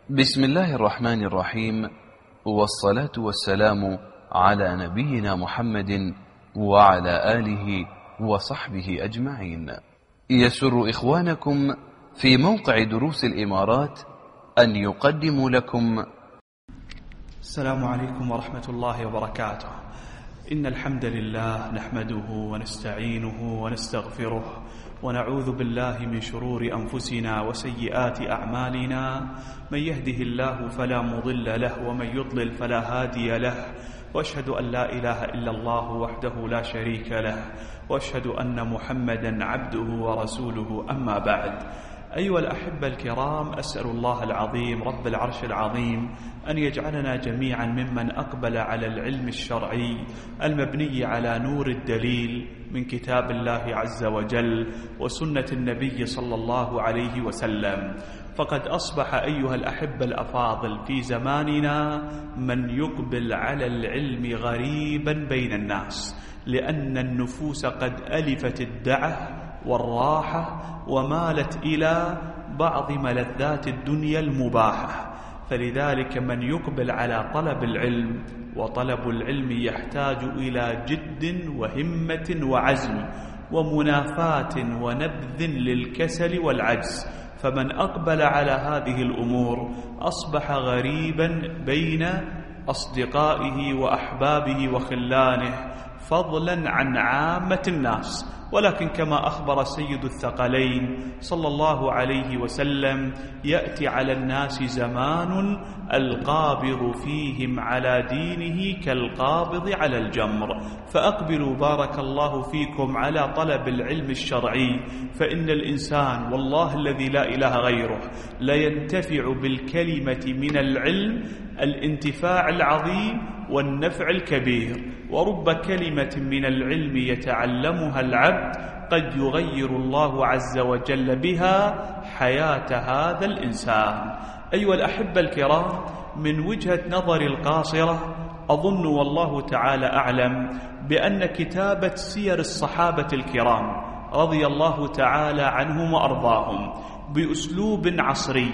بسم الله الرحمن الرحيم، والصلاة والسلام على نبينا محمد وعلى آله وصحبه أجمعين. يسر إخوانكم في موقع دروس الإمارات أن يقدموا لكم السلام عليكم ورحمة الله وبركاته. إن الحمد لله نحمده ونستعينه ونستغفره ونعوذ بالله من شرور أنفسنا وسيئات أعمالنا، من يهده الله فلا مضل له ومن يضلل فلا هادي له، وأشهد أن لا إله إلا الله وحده لا شريك له، وأشهد أن محمدا عبده ورسوله. أما بعد، أيها الأحبة الكرام، أسأل الله العظيم رب العرش العظيم أن يجعلنا جميعا ممن أقبل على العلم الشرعي المبني على نور الدليل من كتاب الله عز وجل وسنة النبي صلى الله عليه وسلم. فقد أصبح أيها الأحبة الأفاضل في زماننا من يقبل على العلم غريبا بين الناس، لأن النفوس قد ألفت الدعة والراحة ومالت إلى بعض ملذات الدنيا المباحة. فلذلك من يقبل على طلب العلم، وطلب العلم يحتاج إلى جد وهمة وعزم ومنافاة ونبذ للكسل والعجز. فمن أقبل على هذه الأمور أصبح غريبا بين أصدقائه وأحبابه وخلانه، فضلا عن عامة الناس. ولكن كما أخبر سيد الثقلين صلى الله عليه وسلم: يأتي على الناس زمان القابض فيهم على دينه كالقابض على الجمر. فأقبلوا بارك الله فيكم على طلب العلم الشرعي، فإن الإنسان والله الذي لا إله غيره لا ينتفع بالكلمة من العلم الانتفاع العظيم والنفع الكبير. ورب كلمة من العلم يتعلمها العبد قد يغير الله عز وجل بها حياة هذا الإنسان. أيها الأحبة الكرام، من وجهة نظر القاصرة أظن والله تعالى أعلم بأن كتابة سير الصحابة الكرام رضي الله تعالى عنهم وأرضاهم بأسلوب عصري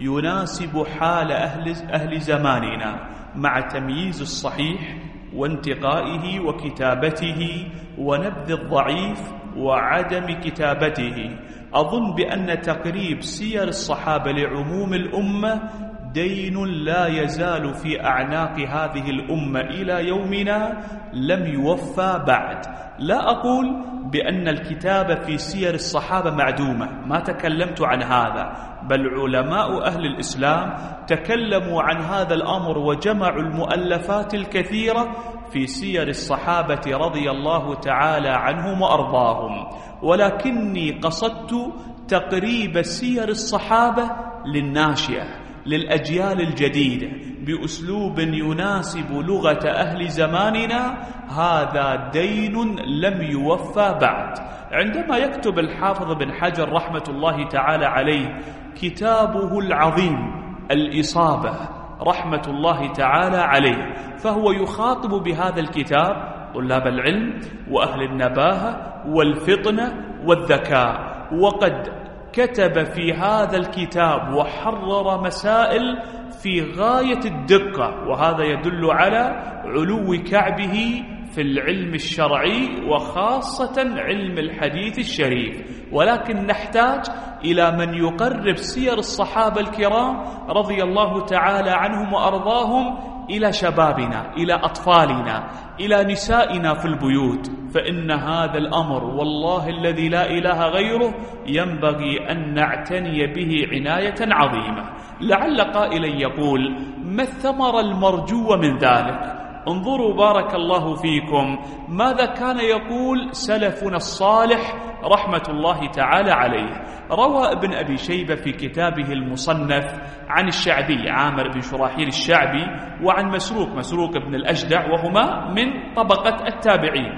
يناسب حال أهل زماننا، مع تمييز الصحيح وانتقائه وكتابته ونبذ الضعيف وعدم كتابته، أظن بأن تقريب سير الصحابة لعموم الأمة دين لا يزال في أعناق هذه الأمة إلى يومنا لم يوفى بعد. لا أقول بأن الكتابة في سير الصحابة معدومة، ما تكلمت عن هذا، بل علماء أهل الإسلام تكلموا عن هذا الأمر وجمعوا المؤلفات الكثيرة في سير الصحابة رضي الله تعالى عنهم وأرضاهم. ولكني قصدت تقريب سير الصحابة للناشئة، للأجيال الجديدة، بأسلوب يناسب لغة أهل زماننا. هذا دين لم يوفى بعد. عندما يكتب الحافظ بن حجر رحمة الله تعالى عليه كتابه العظيم الإصابة رحمة الله تعالى عليه، فهو يخاطب بهذا الكتاب طلاب العلم وأهل النباهة والفطنة والذكاء. وقد كتب في هذا الكتاب وحرر مسائل في غاية الدقة، وهذا يدل على علو كعبه في العلم الشرعي وخاصة علم الحديث الشريف. ولكن نحتاج إلى من يقرب سير الصحابة الكرام رضي الله تعالى عنهم وأرضاهم إلى شبابنا، إلى أطفالنا، إلى نسائنا في البيوت. فإن هذا الأمر والله الذي لا إله غيره ينبغي أن نعتني به عناية عظيمة. لعل قائلا يقول: ما الثمر المرجو من ذلك؟ انظروا بارك الله فيكم ماذا كان يقول سلفنا الصالح رحمة الله تعالى عليه. روى ابن أبي شيبة في كتابه المصنف عن الشعبي عامر بن شراحيل الشعبي، وعن مسروق بن الأجدع، وهما من طبقة التابعين.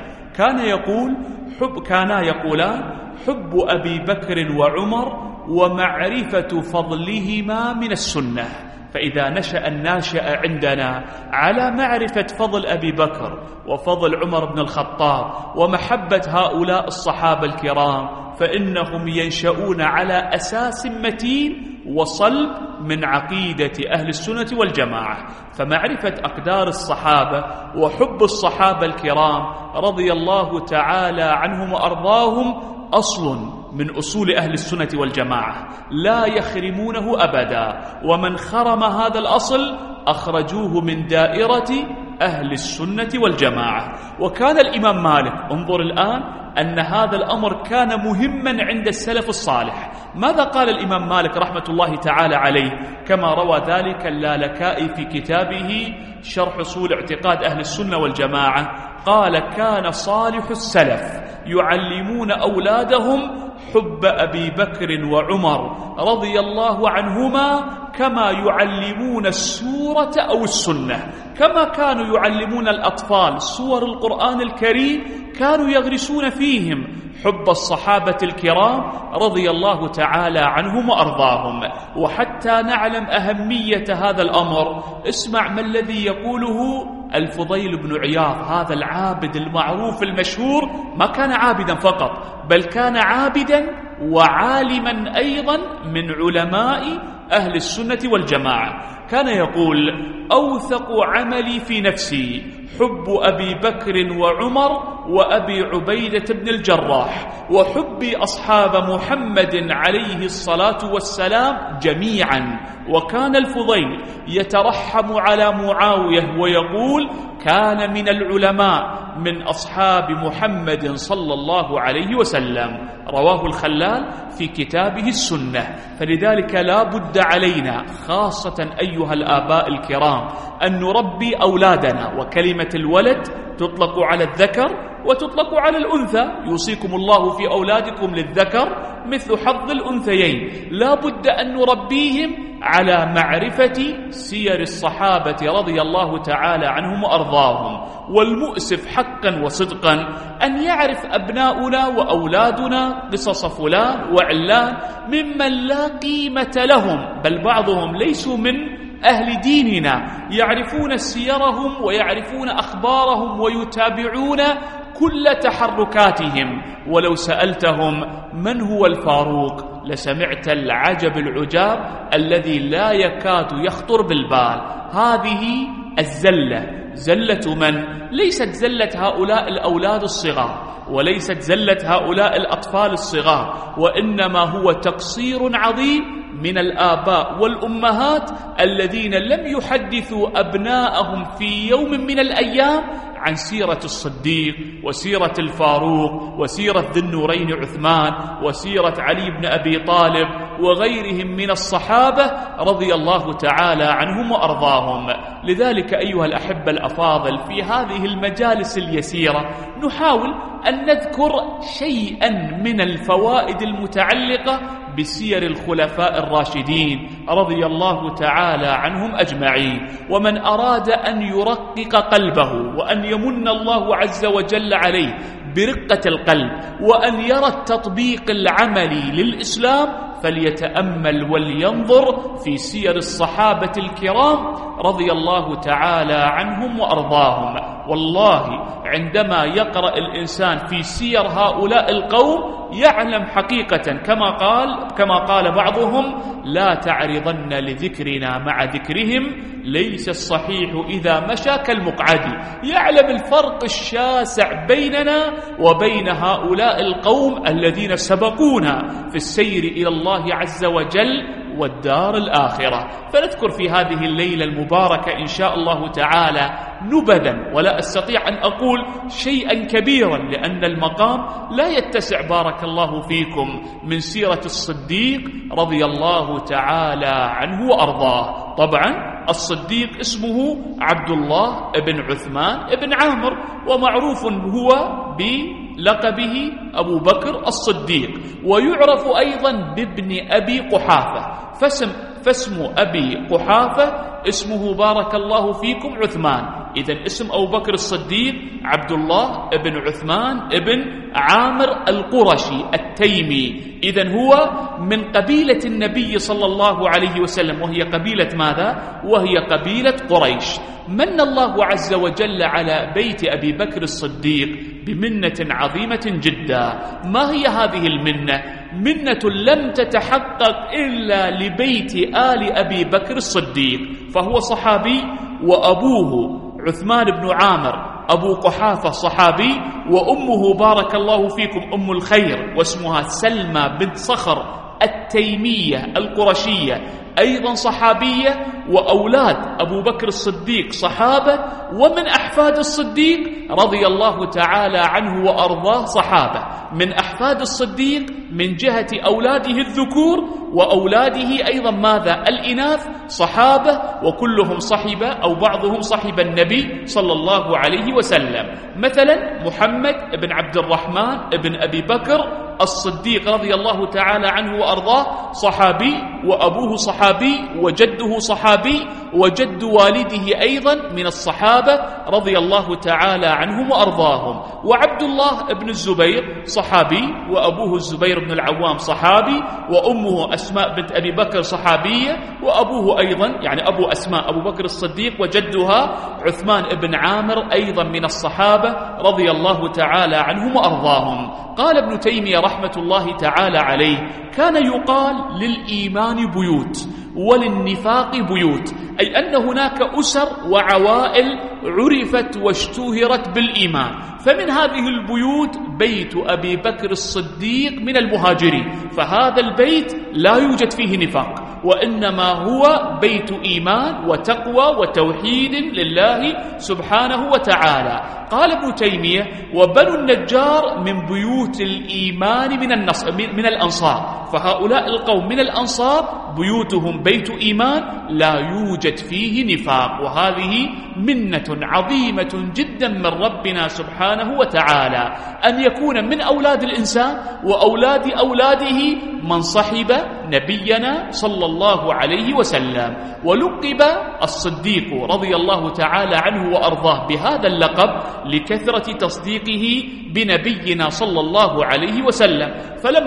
كانا يقولان: حب أبي بكر وعمر ومعرفة فضلهما من السنة. فإذا نشأ الناشئ عندنا على معرفة فضل أبي بكر وفضل عمر بن الخطاب ومحبة هؤلاء الصحابة الكرام، فإنهم ينشؤون على أساس متين وصلب من عقيدة أهل السنة والجماعة. فمعرفة أقدار الصحابة وحب الصحابة الكرام رضي الله تعالى عنهم وأرضاهم أصل من أصول أهل السنة والجماعة لا يخرمونه أبدا، ومن خرم هذا الأصل أخرجوه من دائرة أهل السنة والجماعة. وكان الإمام مالك، انظر الآن أن هذا الأمر كان مهما عند السلف الصالح. ماذا قال الإمام مالك رحمة الله تعالى عليه كما روى ذلك اللالكائي في كتابه شرح أصول اعتقاد أهل السنة والجماعة؟ قال: كان صالح السلف يعلمون أولادهم حب أبي بكر وعمر رضي الله عنهما كما يعلمون السورة أو السنة. كما كانوا يعلمون الأطفال سور القرآن الكريم كانوا يغرسون فيهم حب الصحابة الكرام رضي الله تعالى عنهم وأرضاهم. وحتى نعلم أهمية هذا الأمر اسمع ما الذي يقوله الفضيل بن عياض، هذا العابد المعروف المشهور. ما كان عابدا فقط، بل كان عابدا وعالما أيضا من علماء أهل السنة والجماعة. كان يقول: أوثق عملي في نفسي حب أبي بكر وعمر وأبي عبيدة بن الجراح وحب أصحاب محمد عليه الصلاة والسلام جميعا. وكان الفضيل يترحم على معاوية ويقول: كان من العلماء من أصحاب محمد صلى الله عليه وسلم. رواه الخلال في كتابه السنة. فلذلك لا بد علينا خاصة أيها الآباء الكرام أن نربي أولادنا. وكلمة الولد تطلق على الذكر وتطلق على الأنثى. يوصيكم الله في أولادكم للذكر مثل حظ الأنثيين. لا بد أن نربيهم على معرفة سير الصحابة رضي الله تعالى عنهم وأرضاهم. والمؤسف حقا وصدقا أن يعرف أبناؤنا وأولادنا قصص فلان وعلان ممن لا قيمة لهم، بل بعضهم ليسوا من أهل ديننا، يعرفون سيرهم ويعرفون أخبارهم ويتابعون كل تحركاتهم. ولو سألتهم من هو الفاروق لسمعت العجب العجاب الذي لا يكاد يخطر بالبال. هذه الزلة زلة من؟ ليست زلة هؤلاء الأولاد الصغار، وليست زلة هؤلاء الأطفال الصغار، وإنما هو تقصير عظيم من الآباء والأمهات الذين لم يحدثوا أبناءهم في يوم من الأيام عن سيرة الصديق وسيرة الفاروق وسيرة ذي النورين عثمان وسيرة علي بن أبي طالب وغيرهم من الصحابة رضي الله تعالى عنهم وأرضاهم. لذلك أيها الأحبة الأفاضل في هذه المجالس اليسيرة نحاول أن نذكر شيئا من الفوائد المتعلقة بسير الخلفاء الراشدين رضي الله تعالى عنهم أجمعين. ومن أراد أن يرقق قلبه وأن يمن الله عز وجل عليه برقة القلب وأن يرى التطبيق العملي للإسلام فليتأمل ولينظر في سير الصحابة الكرام رضي الله تعالى عنهم وأرضاهم. والله عندما يقرأ الإنسان في سير هؤلاء القوم يعلم حقيقة كما قال بعضهم: لا تعرضن لذكرنا مع ذكرهم ليس الصحيح إذا مشى كالمقعد. يعلم الفرق الشاسع بيننا وبين هؤلاء القوم الذين سبقونا في السير إلى الله عز وجل والدار الآخرة. فنذكر في هذه الليلة المباركة إن شاء الله تعالى نبذا، ولا أستطيع أن أقول شيئا كبيرا لأن المقام لا يتسع بارك الله فيكم من سيرة الصديق رضي الله تعالى عنه وأرضاه. طبعا الصديق اسمه عبد الله بن عثمان بن عامر، ومعروف هو بلقبه أبو بكر الصديق، ويعرف أيضا بابن أبي قحافة. فاسم أبي قحافة اسمه بارك الله فيكم عثمان. إذن اسم أبو بكر الصديق عبد الله بن عثمان بن عامر القرشي التيمي. إذن هو من قبيلة النبي صلى الله عليه وسلم، وهي قبيلة ماذا؟ وهي قبيلة قريش. من الله عز وجل على بيت أبي بكر الصديق بمنة عظيمة جدا. ما هي هذه المنة؟ منة لم تتحقق إلا لبيت آل أبي بكر الصديق، فهو صحابي، وأبوه عثمان بن عامر أبو قحافة صحابي، وأمه بارك الله فيكم أم الخير واسمها سلمى بنت صخر التيمية القرشية أيضا صحابية، وأولاد أبو بكر الصديق صحابة، ومن أحفاد الصديق رضي الله تعالى عنه وأرضاه صحابة. من أحفاد الصديق من جهة أولاده الذكور، وأولاده أيضا ماذا؟ الإناث صحابة، وكلهم صحب أو بعضهم صحب النبي صلى الله عليه وسلم. مثلا محمد بن عبد الرحمن بن أبي بكر الصديق رضي الله تعالى عنه وأرضاه صحابي، وأبوه صحابي، وجده صحابي، وجد والده أيضا من الصحابة رضي الله تعالى عنهم وأرضاهم. وعبد الله بن الزبير صحابي، وأبوه الزبير بن العوام صحابي، وأمه أسماء بنت أبي بكر صحابية، وأبوه أيضا يعني أبو أسماء أبو بكر الصديق، وجدها عثمان بن عامر أيضا من الصحابة رضي الله تعالى عنهم وأرضاهم. قال ابن تيمية رحمة الله تعالى عليه: كان يقال للإيمان بيوت وللنفاق بيوت، أي أن هناك أسر وعوائل عرفت واشتهرت بالإيمان، فمن هذه البيوت بيت أبي بكر الصديق من المهاجرين، فهذا البيت لا يوجد فيه نفاق، وإنما هو بيت إيمان وتقوى وتوحيد لله سبحانه وتعالى. قال ابن تيمية: وبنو النجار من بيوت الإيمان من الأنصار، فهؤلاء القوم من الأنصار بيوتهم بيت إيمان لا يوجد فيه نفاق، وهذه منة عظيمة جدا من ربنا سبحانه وتعالى أن يكون من أولاد الإنسان وأولاد أولاده من صحب نبينا صلى الله عليه وسلم. ولقب الصديق رضي الله تعالى عنه وأرضاه بهذا اللقب لكثرة تصديقه بنبينا صلى الله عليه وسلم،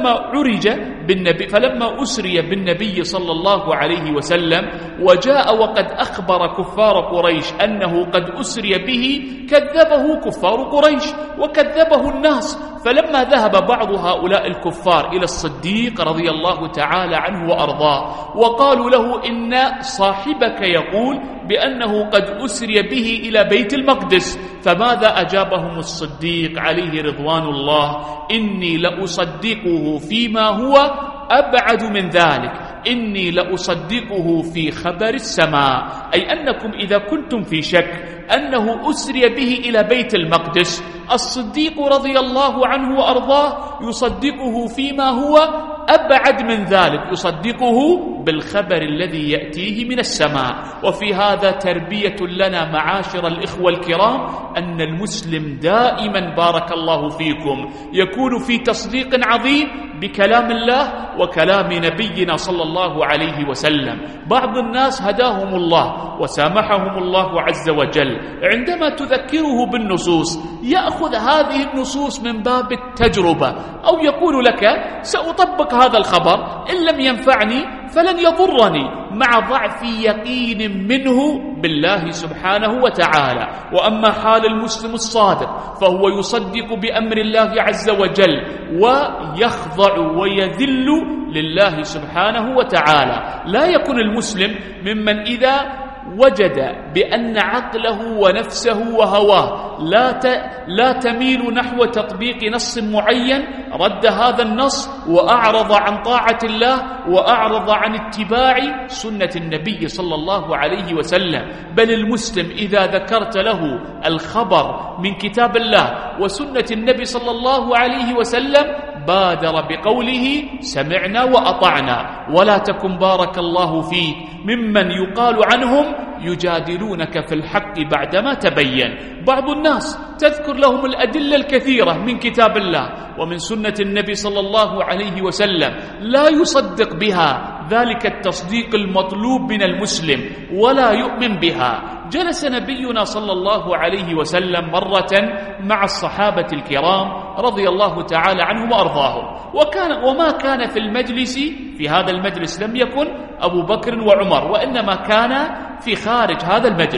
فلما أسري بالنبي صلى الله عليه وسلم وجاء وقد أخبر كفار قريش أنه قد أسري به، كذبه كفار قريش وكذبه الناس. فلما ذهب بعض هؤلاء الكفار إلى الصديق رضي الله تعالى عنه وأرضاه وقالوا له: إن صاحبك يقول بأنه قد أسري به إلى بيت المقدس، فماذا أجابهم الصديق عليه رضوان الله؟ إني لأصدقه فيما هو أبعد من ذلك، إني لأصدقه في خبر السماء، أي أنكم إذا كنتم في شك أنه أسري به إلى بيت المقدس، الصديق رضي الله عنه وأرضاه يصدقه فيما هو أبعد من ذلك، يصدقه بالخبر الذي يأتيه من السماء. وفي هذا تربية لنا معاشر الإخوة الكرام أن المسلم دائما بارك الله فيكم يكون في تصديق عظيم بكلام الله وكلام نبينا صلى الله عليه وسلم. بعض الناس هداهم الله وسامحهم الله عز وجل، عندما تذكره بالنصوص يأخذ هذه النصوص من باب التجربة، أو يقول لك: سأطبق هذا الخبر، إن لم ينفعني فلن يضرني، مع ضعف يقين منه بالله سبحانه وتعالى. وأما حال المسلم الصادق فهو يصدق بأمر الله عز وجل ويخضع ويذل لله سبحانه وتعالى. لا يكون المسلم ممن إذا وجد بأن عقله ونفسه وهواه لا تميل نحو تطبيق نص معين رد هذا النص وأعرض عن طاعة الله وأعرض عن اتباع سنة النبي صلى الله عليه وسلم. بل المسلم إذا ذكرت له الخبر من كتاب الله وسنة النبي صلى الله عليه وسلم بادر بقوله: سمعنا وأطعنا. ولا تكن بارك الله فيك ممن يقال عنهم يجادلونك في الحق بعدما تبين. بعض الناس تذكر لهم الأدلة الكثيرة من كتاب الله ومن سنة النبي صلى الله عليه وسلم، لا يصدق بها ذلك التصديق المطلوب من المسلم ولا يؤمن بها. جلس نبينا صلى الله عليه وسلم مرة مع الصحابة الكرام رضي الله تعالى عنهم وأرضاهم، وما كان في المجلس، في هذا المجلس لم يكن أبو بكر وعمر، وإنما كان في خارج هذا المجلس.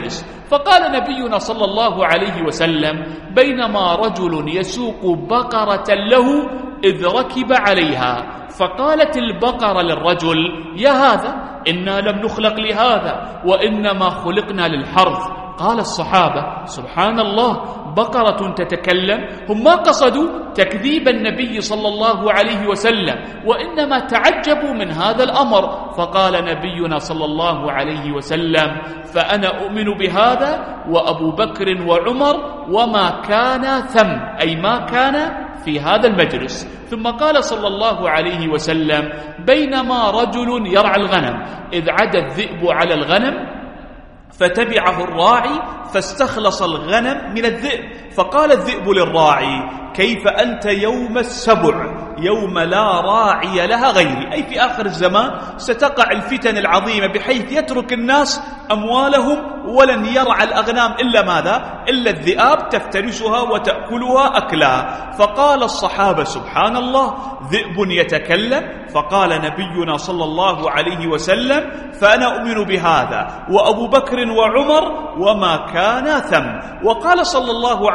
فقال نبينا صلى الله عليه وسلم: بينما رجل يسوق بقرة له إذ ركب عليها، فقالت البقرة للرجل: يا هذا، إنا لم نخلق لهذا وإنما خلقنا للحرث. قال الصحابة: سبحان الله، بقرة تتكلم؟ هم ما قصدوا تكذيب النبي صلى الله عليه وسلم، وإنما تعجبوا من هذا الأمر. فقال نبينا صلى الله عليه وسلم: فأنا أؤمن بهذا وأبو بكر وعمر وما كان ثم، أي ما كان في هذا المجلس. ثم قال صلى الله عليه وسلم: بينما رجل يرعى الغنم إذ عدا الذئب على الغنم فتبعه الراعي فاستخلص الغنم من الذئب، فقال الذئب للراعي: كيف أنت يوم السبع، يوم لا راعي لها غيري؟ أي في آخر الزمان ستقع الفتن العظيمة بحيث يترك الناس أموالهم ولن يرعى الأغنام إلا ماذا؟ إلا الذئاب تفترسها وتأكلها أكلا. فقال الصحابة: سبحان الله، ذئب يتكلم؟ فقال نبينا صلى الله عليه وسلم: فأنا أؤمن بهذا وأبو بكر وعمر وما كان ثم. وقال صلى الله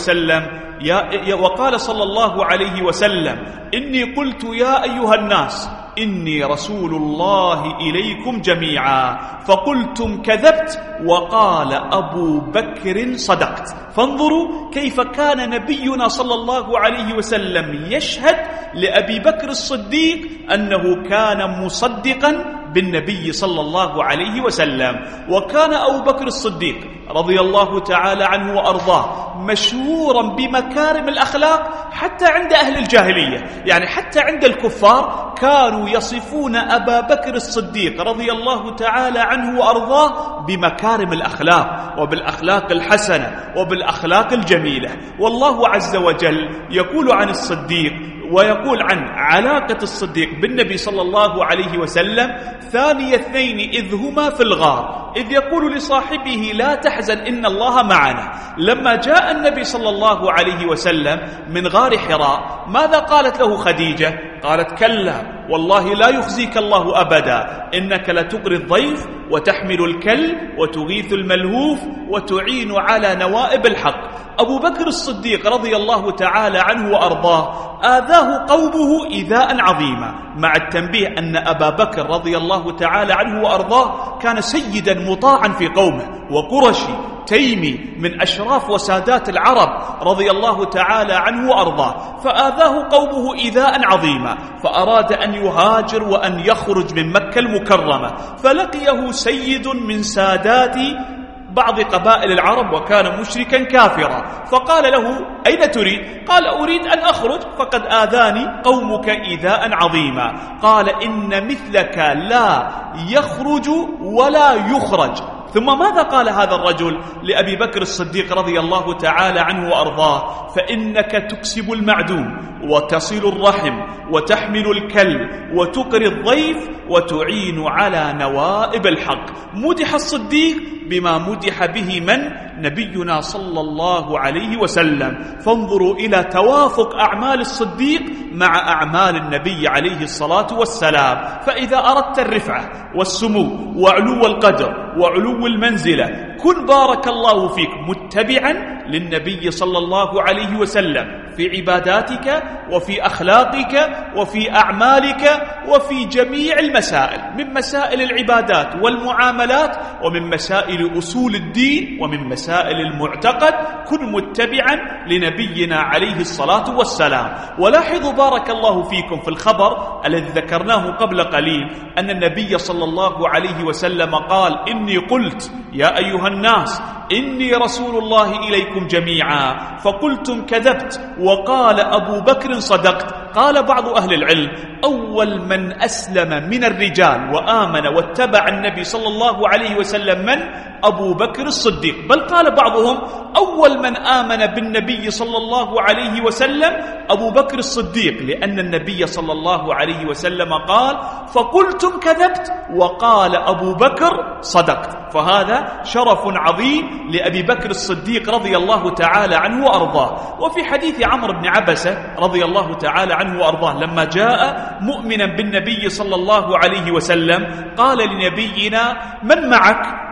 عليه وسلم: إني قلت يا أيها الناس إني رسول الله إليكم جميعا، فقلتم كذبت، وقال أبو بكر صدقت. فانظروا كيف كان نبينا صلى الله عليه وسلم يشهد لأبي بكر الصديق أنه كان مصدقا بالنبي صلى الله عليه وسلم. وكان أبو بكر الصديق رضي الله تعالى عنه وأرضاه مشهورا بمكارم الأخلاق حتى عند أهل الجاهلية، يعني حتى عند الكفار كانوا يصفون أبا بكر الصديق رضي الله تعالى عنه وأرضاه بمكارم الأخلاق وبالأخلاق الحسنة وبالأخلاق الجميلة. والله عز وجل يقول عن الصديق ويقول عن علاقة الصديق بالنبي صلى الله عليه وسلم: ثاني اثنين إذ هما في الغار إذ يقول لصاحبه لا تحزن إن الله معنا. لما جاء النبي صلى الله عليه وسلم من غار حراء ماذا قالت له خديجة؟ قالت: كلا والله لا يخزيك الله أبدا، إنك لتقري الضيف وتحمل الكل وتغيث الملهوف وتعين على نوائب الحق. أبو بكر الصديق رضي الله تعالى عنه وأرضاه آذاه قومه إيذاء عظيما، مع التنبيه أن أبا بكر رضي الله تعالى عنه وأرضاه كان سيدا مطاعا في قومه، وقرشي تيمي من أشراف وسادات العرب رضي الله تعالى عنه وأرضاه، فآذاه قومه إيذاء عظيما، فأراد أن يهاجر وأن يخرج من مكة المكرمة، فلقيه سيد من سادات بعض قبائل العرب وكان مشركا كافرا، فقال له: أين تريد؟ قال: أريد أن أخرج، فقد آذاني قومك إيذاء عظيما. قال: إن مثلك لا يخرج ولا يخرج. ثم ماذا قال هذا الرجل لأبي بكر الصديق رضي الله تعالى عنه وأرضاه؟ فإنك تكسب المعدوم وتصل الرحم وتحمل الكلب وتقري الضيف وتعين على نوائب الحق. مدح الصديق بما مدح به من؟ نبينا صلى الله عليه وسلم. فانظروا إلى توافق أعمال الصديق مع أعمال النبي عليه الصلاة والسلام. فإذا أردت الرفعة والسمو وعلو القدر وعلو المنزلة كن بارك الله فيك متبعا للنبي صلى الله عليه وسلم في عباداتك وفي أخلاقك وفي أعمالك وفي جميع المسائل، من مسائل العبادات والمعاملات ومن مسائل أصول الدين ومن مسائل المعتقد. كن متبعا لنبينا عليه الصلاة والسلام. ولاحظوا بارك الله فيكم في الخبر الذي ذكرناه قبل قليل أن النبي صلى الله عليه وسلم قال: إني قلت يا أيها الناس إني رسول الله إليكم جميعا، فقلتم كذبت، وقال أبو بكر صدقت. قال بعض أهل العلم: أول من أسلم من الرجال وآمن واتبع النبي صلى الله عليه وسلم من؟ أبو بكر الصديق. بل قال بعضهم: أول من آمن بالنبي صلى الله عليه وسلم أبو بكر الصديق، لأن النبي صلى الله عليه وسلم قال: فقلتم كذبت، وقال أبو بكر صدقت. فهذا شرف عظيم لأبي بكر الصديق رضي الله تعالى عنه وأرضاه. وفي حديث عمرو بن عبسة رضي الله تعالى عنه وأرضاه لما جاء مؤمنا بالنبي صلى الله عليه وسلم قال لنبينا: من معك؟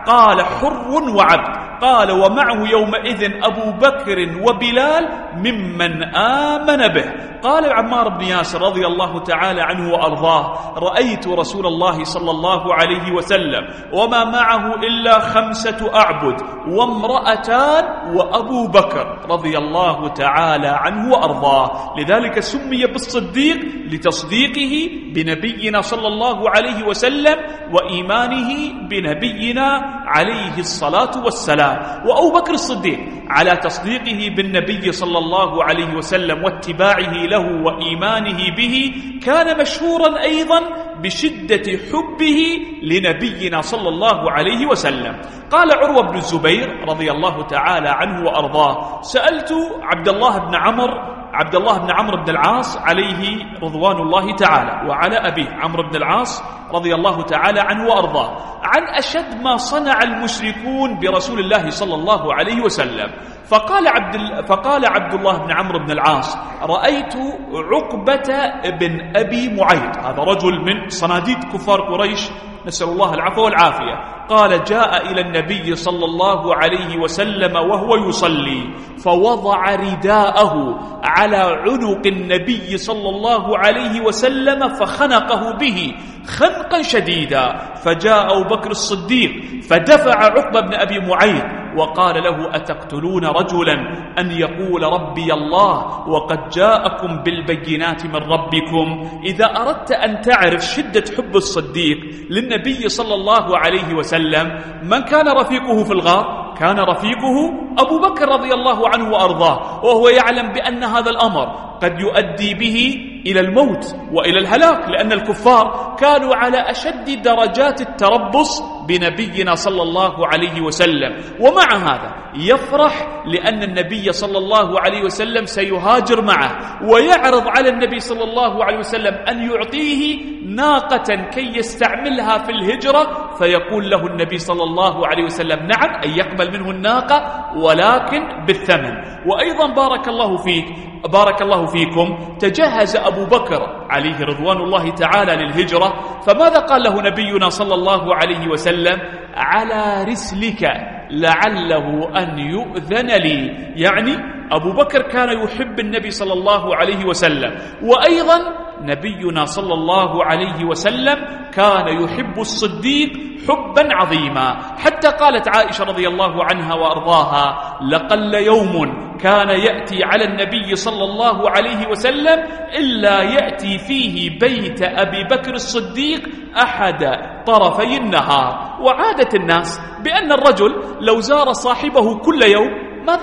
قال حر وعبد. قال ومعه يومئذ أبو بكر وبلال ممن آمن به. قال عمار بن ياسر رضي الله تعالى عنه وأرضاه: رأيت رسول الله صلى الله عليه وسلم وما معه إلا 5 أعبد وامرأتان وأبو بكر رضي الله تعالى عنه وأرضاه. لذلك سمي بالصديق لتصديقه بنبينا صلى الله عليه وسلم وإيمانه بنبينا عليه الصلاة والسلام. وأبو بكر الصديق على تصديقه بالنبي صلى الله عليه وسلم واتباعه له وإيمانه به كان مشهورا أيضا بشدة حبه لنبينا صلى الله عليه وسلم. قال عروة بن الزبير رضي الله تعالى عنه وأرضاه: سألت عبد الله بن عمرو بن العاص عليه رضوان الله تعالى وعلى أبيه عمرو بن العاص رضي الله تعالى عنه وأرضاه عن أشد ما صنع المشركون برسول الله صلى الله عليه وسلم. فقال عبد الله بن عمرو بن العاص: رأيت عقبة بن أبي معيط، هذا رجل من صناديد كفار قريش نسأل الله العفو والعافية، قال: جاء إلى النبي صلى الله عليه وسلم وهو يصلي فوضع رداءه على عنق النبي صلى الله عليه وسلم فخنقه به خنقا شديدا، فجاء أبو بكر الصديق فدفع عقبة بن أبي معيط وقال له: أتقتلون رجلا أن يقول ربي الله وقد جاءكم بالبينات من ربكم؟ إذا أردت أن تعرف شدة حب الصديق للنبي صلى الله عليه وسلم، من كان رفيقه في الغار؟ كان رفيقه أبو بكر رضي الله عنه وأرضاه، وهو يعلم بأن هذا الأمر قد يؤدي به إلى الموت وإلى الهلاك، لأن الكفار كانوا على أشد درجات التربص بنبينا صلى الله عليه وسلم. ومع هذا يفرح لأن النبي صلى الله عليه وسلم سيهاجر معه، ويعرض على النبي صلى الله عليه وسلم أن يعطيه ناقة كي يستعملها في الهجرة، فيقول له النبي صلى الله عليه وسلم: نعم، أن يقبل منه الناقة ولكن بالثمن. وأيضا بارك الله فيكم تجهز أبو بكر عليه رضوان الله تعالى للهجرة، فماذا قال له نبينا صلى الله عليه وسلم؟ على رسلك لعله أن يؤذن لي. يعني أبو بكر كان يحب النبي صلى الله عليه وسلم، وأيضا نبينا صلى الله عليه وسلم كان يحب الصديق حبا عظيما، حتى قالت عائشة رضي الله عنها وأرضاها: لقل يوم كان يأتي على النبي صلى الله عليه وسلم إلا يأتي فيه بيت أبي بكر الصديق أحد طرفي النهار. وعادة الناس بأن الرجل لو زار صاحبه كل يوم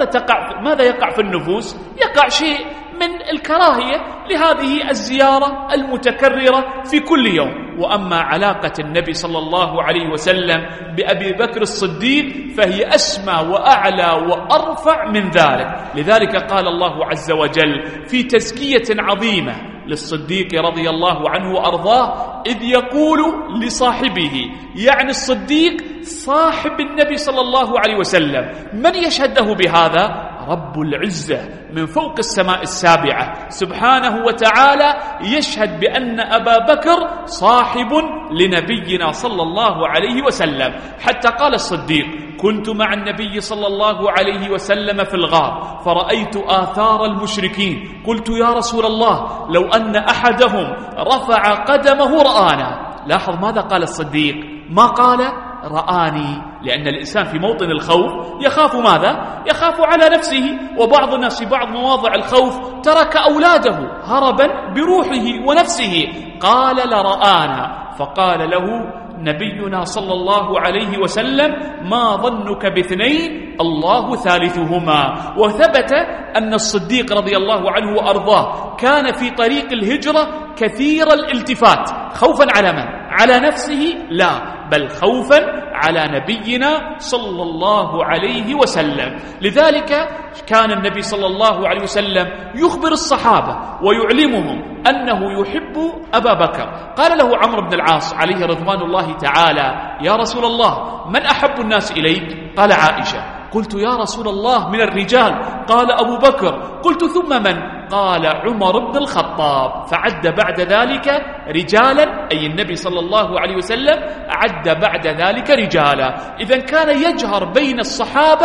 ماذا يقع في النفوس؟ يقع شيء من الكراهية لهذه الزيارة المتكررة في كل يوم. وأما علاقة النبي صلى الله عليه وسلم بأبي بكر الصديق فهي أسمى وأعلى وأرفع من ذلك. لذلك قال الله عز وجل في تزكية عظيمة للصديق رضي الله عنه وأرضاه إذ يقول لصاحبه، يعني الصديق صاحب النبي صلى الله عليه وسلم، من يشهد له بهذا؟ رب العزة من فوق السماء السابعة سبحانه وتعالى يشهد بأن أبا بكر صاحب لنبينا صلى الله عليه وسلم. حتى قال الصديق: كنت مع النبي صلى الله عليه وسلم في الغار فرأيت آثار المشركين، قلت يا رسول الله لو أن أحدهم رفع قدمه رآنا. لاحظ ماذا قال الصديق، ما قال رآني، لأن الإنسان في موطن الخوف يخاف ماذا؟ يخاف على نفسه. وبعض الناس في بعض مواضع الخوف ترك أولاده هربا بروحه ونفسه. قال لرآنا، فقال له نبينا صلى الله عليه وسلم: ما ظنك باثنين الله ثالثهما. وثبت أن الصديق رضي الله عنه وأرضاه كان في طريق الهجرة كثير الالتفات، خوفا على من؟ على نفسه؟ لا، بل خوفا على نبينا صلى الله عليه وسلم. لذلك كان النبي صلى الله عليه وسلم يخبر الصحابة ويعلمهم أنه يحب أبا بكر. قال له عمرو بن العاص عليه رضوان الله تعالى: يا رسول الله من أحب الناس إليك؟ قال عائشة. قلت يا رسول الله من الرجال؟ قال أبو بكر. قلت ثم من؟ قال عمر بن الخطاب، فعد بعد ذلك رجالا، أي النبي صلى الله عليه وسلم عد بعد ذلك رجالا. إذن كان يجهر بين الصحابة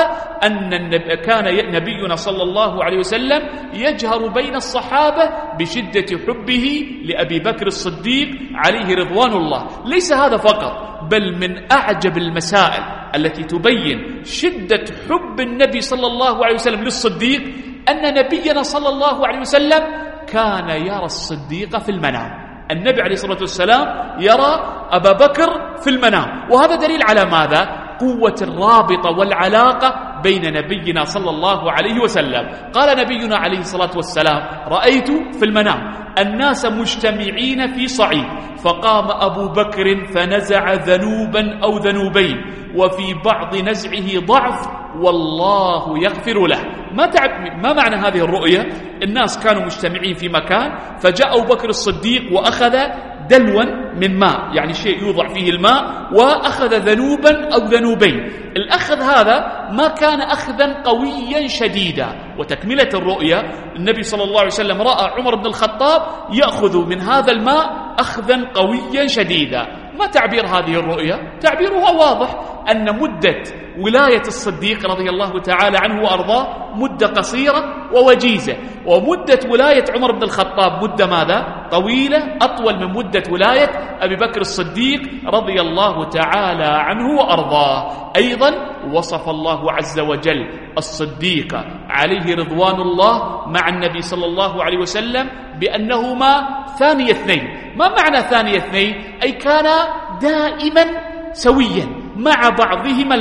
كان نبينا صلى الله عليه وسلم يجهر بين الصحابة بشدة حبه لأبي بكر الصديق عليه رضوان الله. ليس هذا فقط، بل من أعجب المسائل التي تبين شدة حب النبي صلى الله عليه وسلم للصديق أن نبينا صلى الله عليه وسلم كان يرى الصديق في المنام. النبي عليه الصلاة والسلام يرى أبا بكر في المنام، وهذا دليل على ماذا؟ قوة الرابطة والعلاقة بين نبينا صلى الله عليه وسلم. قال نبينا عليه الصلاة والسلام: رأيت في المنام الناس مجتمعين في صعيد، فقام أبو بكر فنزع ذنوبا أو ذنوبين، وفي بعض نزعه ضعف والله يغفر له. ما معنى هذه الرؤية؟ الناس كانوا مجتمعين في مكان، فجاء أبو بكر الصديق وأخذ دلوا من ماء، يعني شيء يوضع فيه الماء، وأخذ ذنوبا أو ذنوبين. الأخذ هذا ما كان أخذا قويا شديدا. وتكملة الرؤية، النبي صلى الله عليه وسلم رأى عمر بن الخطاب يأخذ من هذا الماء أخذا قويا شديدا. ما تعبير هذه الرؤية؟ تعبيرها واضح، أن مدة ولاية الصديق رضي الله تعالى عنه وأرضاه مدة قصيرة ووجيزة، ومدة ولاية عمر بن الخطاب مدة ماذا؟ طويلة، أطول من مدة ولاية أبي بكر الصديق رضي الله تعالى عنه وأرضاه. أيضا وصف الله عز وجل الصديق عليه رضوان الله مع النبي صلى الله عليه وسلم بأنهما ثاني اثنين. ما معنى ثاني اثنين؟ أي كانا دائما سويا مع بعضهما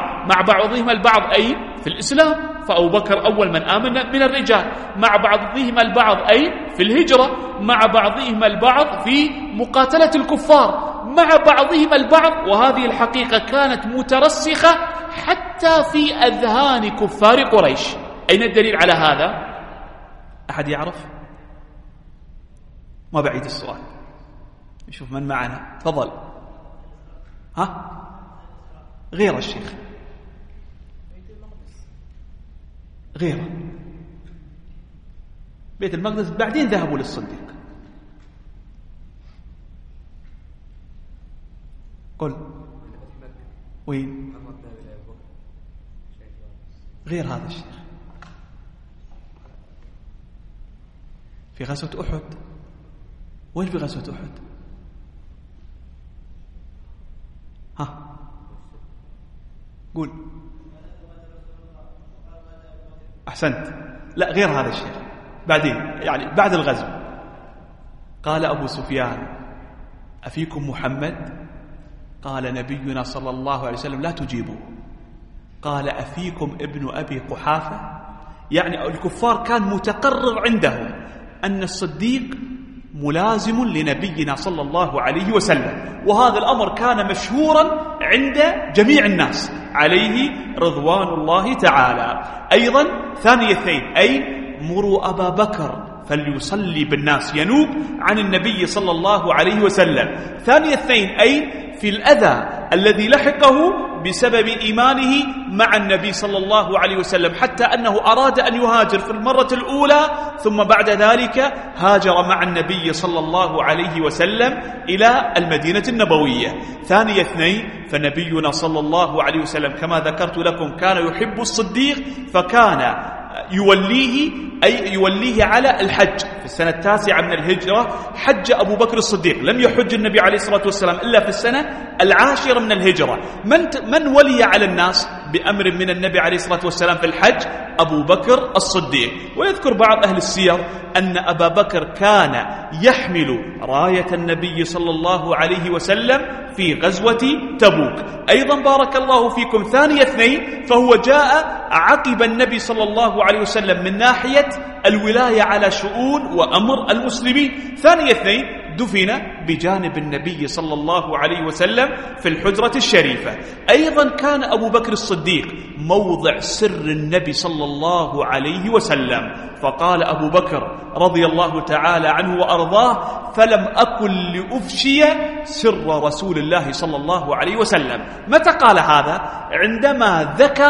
البعض، أي في الإسلام، فأبو بكر أول من آمن من الرجال، مع بعضهما البعض أي في الهجرة، مع بعضهما البعض في مقاتلة الكفار، مع بعضهما البعض. وهذه الحقيقة كانت مترسخة حتى في أذهان كفار قريش. أين الدليل على هذا؟ أحد يعرف؟ ما بعيد السؤال، نشوف من معنا. تفضل. غير الشيخ، غيره. بيت المقدس بعدين ذهبوا للصديق. قل وين؟ غير هذا الشيخ. في غزوة أحد. وين في غزوة أحد؟ قول. أحسنت. لا، غير هذا الشيء، بعدين يعني بعد الغزو. قال أبو سفيان: أفيكم محمد؟ قال نبينا صلى الله عليه وسلم: لا تجيبوه. قال: أفيكم ابن أبي قحافة؟ يعني الكفار كان متقرر عندهم أن الصديق ملازم لنبينا صلى الله عليه وسلم، وهذا الأمر كان مشهورا عند جميع الناس عليه رضوان الله تعالى. أيضا ثاني اثنين، أي مروا أبا بكر فليصلي بالناس، ينوب عن النبي صلى الله عليه وسلم. ثاني اثنين، أي في الأذى الذي لحقه بسبب إيمانه مع النبي صلى الله عليه وسلم، حتى أنه أراد أن يهاجر في المرة الأولى، ثم بعد ذلك هاجر مع النبي صلى الله عليه وسلم إلى المدينة النبوية. ثاني اثنين، فنبينا صلى الله عليه وسلم كما ذكرت لكم كان يحب الصديق، فكان يوليه على الحج. في السنة 9 من الهجرة حج أبو بكر الصديق، لم يحج النبي عليه الصلاة والسلام إلا في السنة 10 من الهجرة. من ولي على الناس بأمر من النبي عليه الصلاة والسلام في الحج؟ أبو بكر الصديق. ويذكر بعض أهل السير أن أبا بكر كان يحمل راية النبي صلى الله عليه وسلم في غزوة تبوك. أيضا بارك الله فيكم، ثاني اثنين، فهو جاء عقب النبي صلى الله عليه وسلم من ناحية الولاية على شؤون وأمر المسلمين. ثاني اثنين، دفن بجانب النبي صلى الله عليه وسلم في الحجرة الشريفة. أيضا كان أبو بكر الصديق موضع سر النبي صلى الله عليه وسلم، فقال أبو بكر رضي الله تعالى عنه وأرضاه: فلم أكن أكن لأفشي سر رسول الله صلى الله عليه وسلم. متى قال هذا؟ عندما ذكر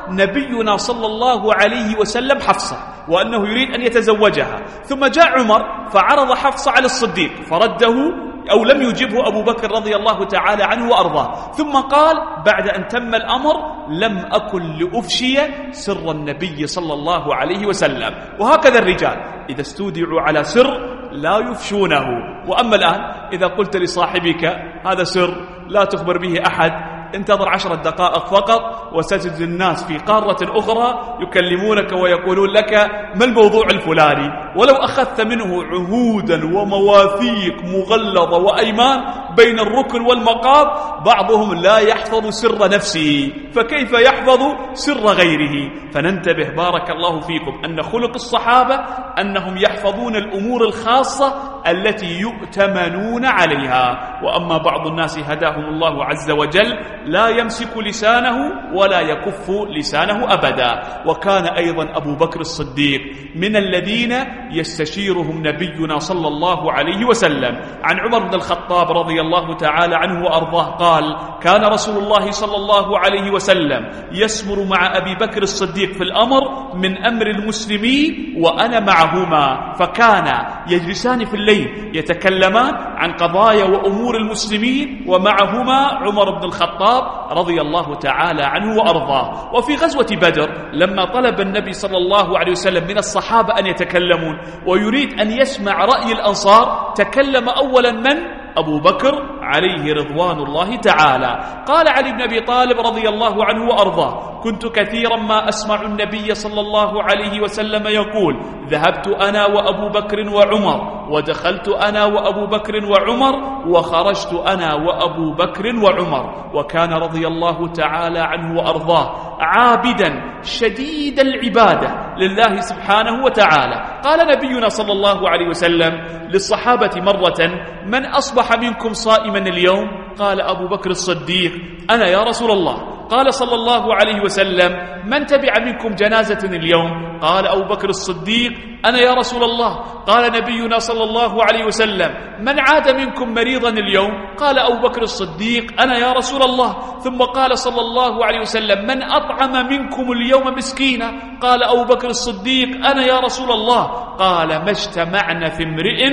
نبينا صلى الله عليه وسلم حفصة وأنه يريد أن يتزوجها، ثم جاء عمر فعرض حفصة على الصديق فرده أو لم يجبه أبو بكر رضي الله تعالى عنه وأرضاه، ثم قال بعد أن تم الأمر: لم أكن لأفشي سر النبي صلى الله عليه وسلم. وهكذا الرجال إذا استودعوا على سر لا يفشونه. وأما الآن إذا قلت لصاحبك هذا سر لا تخبر به أحد، انتظر 10 دقائق فقط وستجد الناس في قارة أخرى يكلمونك ويقولون لك ما الموضوع الفلاني، ولو أخذت منه عهودا ومواثيق مغلظة وأيمان بين الركن والمقام بعضهم لا يحفظ سر نفسه، فكيف يحفظ سر غيره؟ فننتبه بارك الله فيكم أن خلق الصحابة أنهم يحفظون الأمور الخاصة التي يؤتمنون عليها. وأما بعض الناس هداهم الله عز وجل لا يمسك لسانه ولا يكف لسانه أبدا. وكان أيضا أبو بكر الصديق من الذين يستشيرهم نبينا صلى الله عليه وسلم. عن عمر بن الخطاب رضي الله تعالى عنه وأرضاه قال: كان رسول الله صلى الله عليه وسلم يسمر مع أبي بكر الصديق في الأمر من أمر المسلمين وأنا معهما، فكان يجلسان في الليل يتكلمان عن قضايا وأمور المسلمين ومعهما عمر بن الخطاب رضي الله تعالى عنه وأرضاه. وفي غزوة بدر لما طلب النبي صلى الله عليه وسلم من الصحابة أن يتكلمون ويريد أن يسمع رأي الأنصار، تكلم أولا من؟ أبو بكر عليه رضوان الله تعالى. قال علي بن أبي طالب رضي الله عنه وأرضاه: كنت كثيرا ما أسمع النبي صلى الله عليه وسلم يقول: ذهبت أنا وأبو بكر وعمر، ودخلت أنا وأبو بكر وعمر، وخرجت أنا وأبو بكر وعمر. وكان رضي الله تعالى عنه وأرضاه عابدا شديد العبادة لله سبحانه وتعالى. قال نبينا صلى الله عليه وسلم للصحابة مرة: من أصبح منكم صائما اليوم؟ قال أبو بكر الصديق: أنا يا رسول الله. قال صلى الله عليه وسلم: من تبع منكم جنازة اليوم؟ قال أبو بكر الصديق: أنا يا رسول الله. قال نبينا صلى الله عليه وسلم: من عاد منكم مريضا اليوم؟ قال أبو بكر الصديق: أنا يا رسول الله. ثم قال صلى الله عليه وسلم: من أطعم منكم اليوم مسكينا؟ قال أبو بكر الصديق: أنا يا رسول الله. قال: ما اجتمعنا في امرئ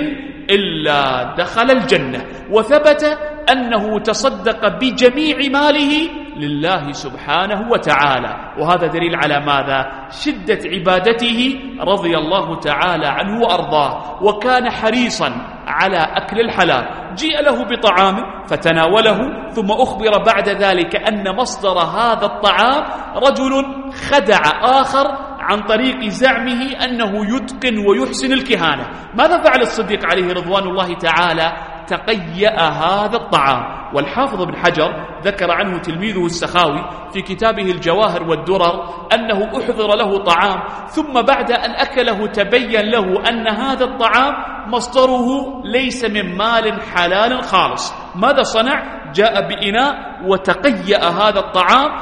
إلا دخل الجنة. وثبت أنه تصدق بجميع ماله لله سبحانه وتعالى. وهذا دليل على ماذا؟ شدة عبادته رضي الله تعالى عنه وأرضاه. وكان حريصا على أكل الحلال. جيء له بطعام فتناوله، ثم أخبر بعد ذلك أن مصدر هذا الطعام رجل خدع آخر عن طريق زعمه أنه يتقن ويحسن الكهانة. ماذا فعل الصديق عليه رضوان الله تعالى؟ تقيأ هذا الطعام. والحافظ بن حجر ذكر عنه تلميذه السخاوي في كتابه الجواهر والدرر أنه أحضر له طعام، ثم بعد أن أكله تبين له أن هذا الطعام مصدره ليس من مال حلال خالص. ماذا صنع؟ جاء بإناء وتقيأ هذا الطعام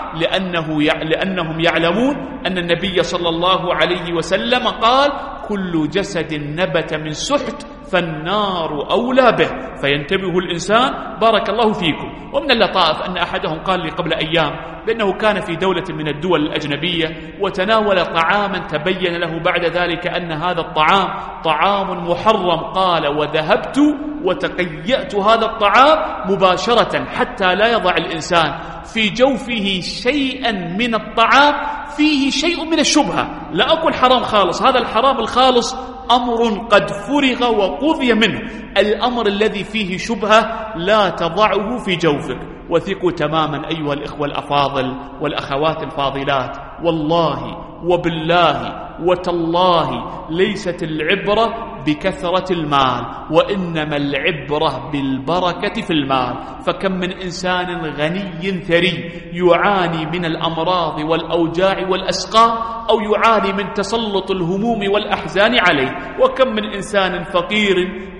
لأنهم يعلمون أن النبي صلى الله عليه وسلم قال: كل جسد نبت من سحت فالنار أولى به. فينتبه الإنسان بارك الله فيكم. ومن اللطائف أن أحدهم قال لي قبل أيام بأنه كان في دولة من الدول الأجنبية وتناول طعاما تبين له بعد ذلك أن هذا الطعام طعام محرم. قال: وذهبت وتقيأت هذا الطعام مباشرة حتى لا يضع الإنسان في جوفه شيئا من الطعام فيه شيء من الشبهة. لا أقول حرام خالص، هذا الحرام الخالص أمر قد فرغ وقضي منه. الأمر الذي فيه شبهة لا تضعه في جوفك. وثقوا تماما أيها الإخوة الأفاضل والأخوات الفاضلات، والله وبالله وتالله ليست العبرة بكثرة المال، وإنما العبرة بالبركة في المال. فكم من إنسان غني ثري يعاني من الأمراض والأوجاع والأسقام، أو يعاني من تسلط الهموم والأحزان عليه. وكم من إنسان فقير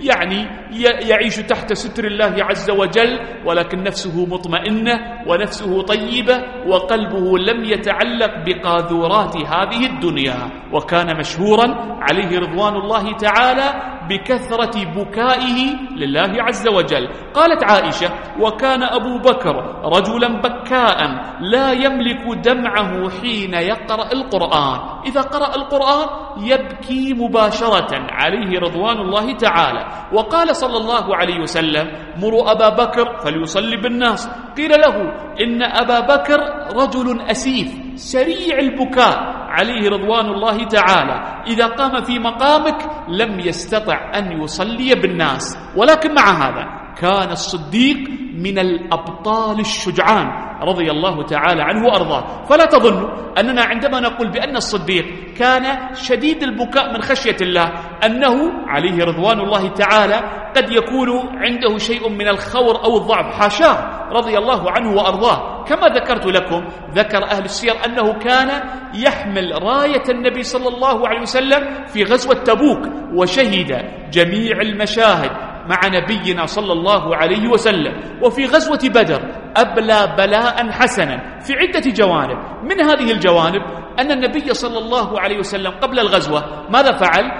يعيش تحت ستر الله عز وجل ولكن نفسه مطمئنة ونفسه طيبة وقلبه لم يتعلق بقاذورات هذه الدنيا. وكان مشهورا عليه رضوان الله تعالى بكثرة بكائه لله عز وجل. قالت عائشة: وكان أبو بكر رجلا بكاء لا يملك دمعه حين يقرأ القرآن، إذا قرأ القرآن يبكي مباشرة عليه رضوان الله تعالى. وقال صلى الله عليه وسلم: مروا أبا بكر فليصلي بالناس. قيل له: إن أبا بكر رجل أسيف سريع البكاء عليه رضوان الله تعالى، إذا قام في مقامك لم يستطع أن يصلي بالناس. ولكن مع هذا كان الصديق من الأبطال الشجعان رضي الله تعالى عنه وأرضاه. فلا تظنوا أننا عندما نقول بأن الصديق كان شديد البكاء من خشية الله أنه عليه رضوان الله تعالى قد يكون عنده شيء من الخور أو الضعف، حاشاه رضي الله عنه وأرضاه. كما ذكرت لكم، ذكر أهل السير أنه كان يحمل راية النبي صلى الله عليه وسلم في غزوة تبوك، وشهد جميع المشاهد مع نبينا صلى الله عليه وسلم. وفي غزوة بدر أبلى بلاء حسنا في عدة جوانب. من هذه الجوانب أن النبي صلى الله عليه وسلم قبل الغزوة ماذا فعل؟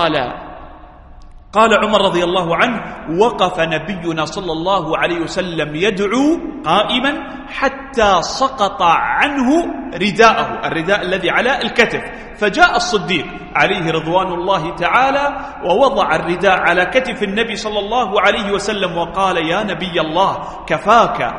قال عمر رضي الله عنه: وقف نبينا صلى الله عليه وسلم يدعو قائما حتى سقط عنه رداءه، الرداء الذي على الكتف. فجاء الصديق عليه رضوان الله تعالى ووضع الرداء على كتف النبي صلى الله عليه وسلم وقال: يا نبي الله، كفاك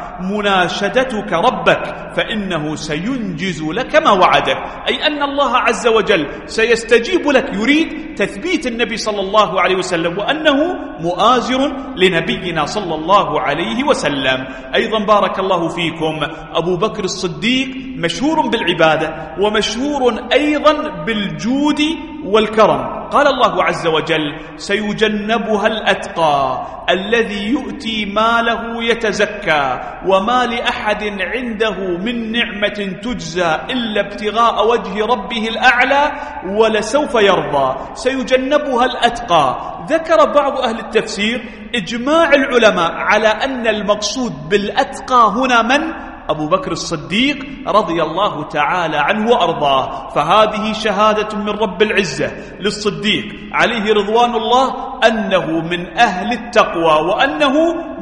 مناشدتك ربك فإنه سينجز لك ما وعدك، أي أن الله عز وجل سيستجيب لك. يريد تثبيت النبي صلى الله عليه وسلم وأنه مؤازر لنبينا صلى الله عليه وسلم. أيضا بارك الله فيكم، أبو بكر الصديق مشهور بالعبادة ومشهور أيضا بالجود والكرم. قال الله عز وجل: سيجنبها الأتقى الذي يؤتي ماله يتزكى وما لأحد عنده من نعمة تجزى إلا ابتغاء وجه ربه الأعلى ولسوف يرضى. سيجنبها الأتقى. ذكر بعض أهل التفسير إجماع العلماء على أن المقصود بالأتقى هنا من؟ أبو بكر الصديق رضي الله تعالى عنه وأرضاه. فهذه شهادة من رب العزة للصديق عليه رضوان الله أنه من أهل التقوى، وأنه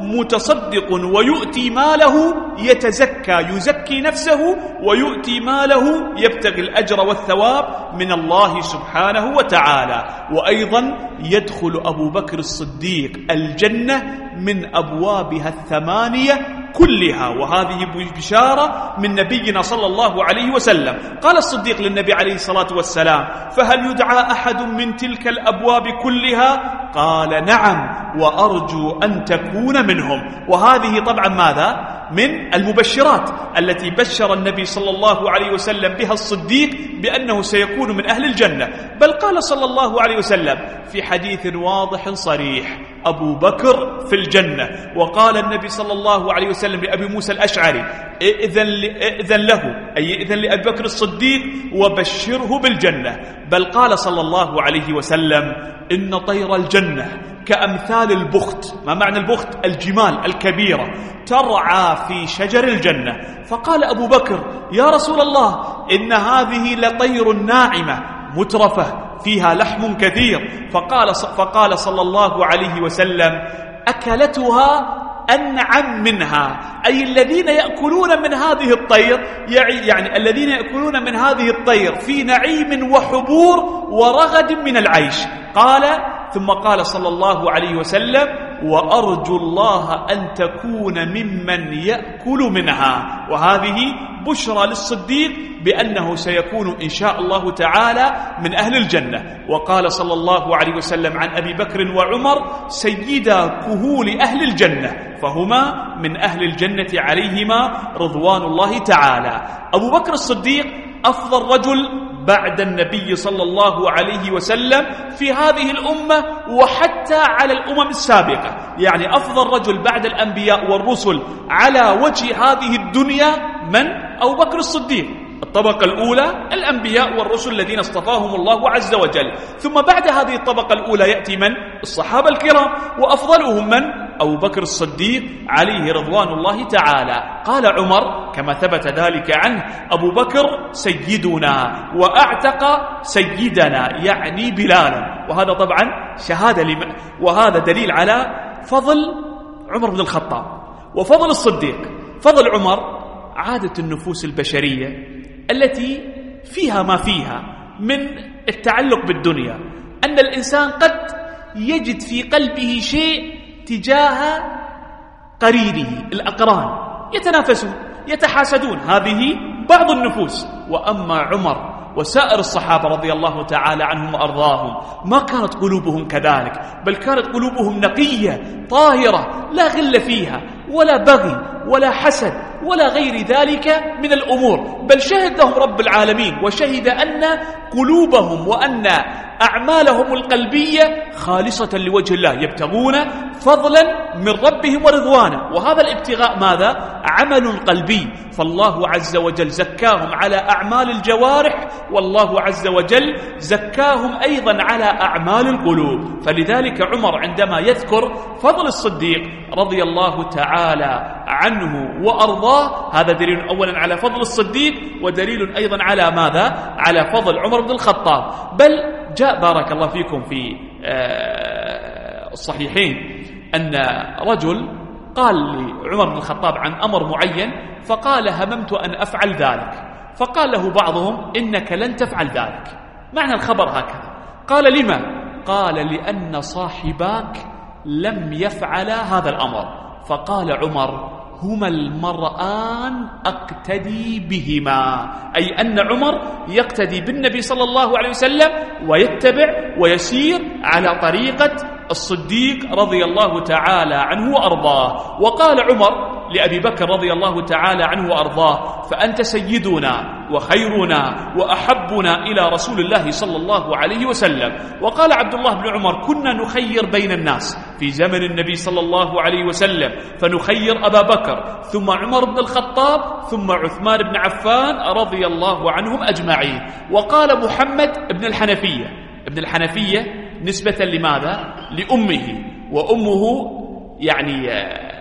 متصدق ويؤتي ماله يتزكى، يزكي نفسه ويؤتي ماله يبتغي الأجر والثواب من الله سبحانه وتعالى. وأيضا يدخل أبو بكر الصديق الجنة من أبوابها الثمانية كلها، وهذه بشارة من نبينا صلى الله عليه وسلم. قال الصديق للنبي عليه الصلاة والسلام: فهل يدعى أحد من تلك الأبواب كلها؟ قال: نعم، وأرجو أن تكون منهم. وهذه طبعا ماذا؟ من المبشرات التي بشر النبي صلى الله عليه وسلم بها الصديق بأنه سيكون من أهل الجنة. بل قال صلى الله عليه وسلم في حديث واضح صريح: أبو بكر في الجنة. وقال النبي صلى الله عليه وسلم لأبي موسى الأشعري: إذن له، أي إذن لأبي بكر الصديق وبشره بالجنة. بل قال صلى الله عليه وسلم: إن طير الجنة كأمثال البخت. ما معنى البخت؟ الجمال الكبيرة ترعى في شجر الجنة. فقال أبو بكر: يا رسول الله، إن هذه لطير ناعمة مترفة فيها لحم كثير. فقال صلى الله عليه وسلم: أكلتها أنعم منها، أي الذين يأكلون من هذه الطير، يعني الذين يأكلون من هذه الطير في نعيم وحبور ورغد من العيش. ثم قال صلى الله عليه وسلم: وأرجو الله أن تكون ممن يأكل منها. وهذه بشرى للصديق بأنه سيكون إن شاء الله تعالى من أهل الجنة. وقال صلى الله عليه وسلم عن أبي بكر وعمر: سيدا كهول أهل الجنة، فهما من أهل الجنة عليهما رضوان الله تعالى. أبو بكر الصديق أفضل رجل بعد النبي صلى الله عليه وسلم في هذه الأمة وحتى على الأمم السابقة، يعني أفضل رجل بعد الأنبياء والرسل على وجه هذه الدنيا من؟ أبو بكر الصديق. الطبقة الأولى الأنبياء والرسل الذين اصطفاهم الله عز وجل، ثم بعد هذه الطبقة الأولى يأتي من؟ الصحابة الكرام، وأفضلهم من؟ أبو بكر الصديق عليه رضوان الله تعالى. قال عمر كما ثبت ذلك عنه: أبو بكر سيدنا وأعتق سيدنا، يعني بلالا. وهذا طبعا شهادة وهذا دليل على فضل عمر بن الخطاب وفضل الصديق. فضل عمر عادة النفوس البشرية التي فيها ما فيها من التعلق بالدنيا، أن الإنسان قد يجد في قلبه شيء تجاه قرينه، الأقران يتنافسون يتحاسدون، هذه بعض النفوس. وأما عمر وسائر الصحابة رضي الله تعالى عنهم وأرضاهم ما كانت قلوبهم كذلك، بل كانت قلوبهم نقية طاهرة لا غل فيها ولا بغي ولا حسد ولا غير ذلك من الأمور، بل شهد لهم رب العالمين وشهد أن قلوبهم وأن أعمالهم القلبية خالصة لوجه الله، يبتغون فضلا من ربهم ورضوانا. وهذا الابتغاء ماذا؟ عمل قلبي، فالله عز وجل زكاهم على أعمال الجوارح، والله عز وجل زكاهم أيضا على أعمال القلوب. فلذلك عمر عندما يذكر فضل الصديق رضي الله تعالى عنه وأرضاه، هذا دليل أولا على فضل الصديق، ودليل أيضا على ماذا؟ على فضل عمر بن الخطاب. بل جاء بارك الله فيكم في الصحيحين أن رجل قال لعمر بن الخطاب عن أمر معين، فقال: هممت أن أفعل ذلك. فقال له بعضهم: إنك لن تفعل ذلك. معنى الخبر هكذا. قال: لما؟ قال: لأن صاحباك لم يفعلا هذا الأمر. فقال عمر: هما المرآن أقتدي بهما، أي أن عمر يقتدي بالنبي صلى الله عليه وسلم ويتبع ويسير على طريقة الصديق رضي الله تعالى عنه وأرضاه. وقال عمر لأبي بكر رضي الله تعالى عنه وأرضاه: فأنت سيدنا وخيرنا وأحبنا إلى رسول الله صلى الله عليه وسلم. وقال عبد الله بن عمر: كنا نخير بين الناس في زمن النبي صلى الله عليه وسلم، فنخير أبا بكر ثم عمر بن الخطاب ثم عثمان بن عفان رضي الله عنهم أجمعين. وقال محمد بن الحنفية، ابن الحنفية نسبة لماذا؟ لأمه، وأمه يعني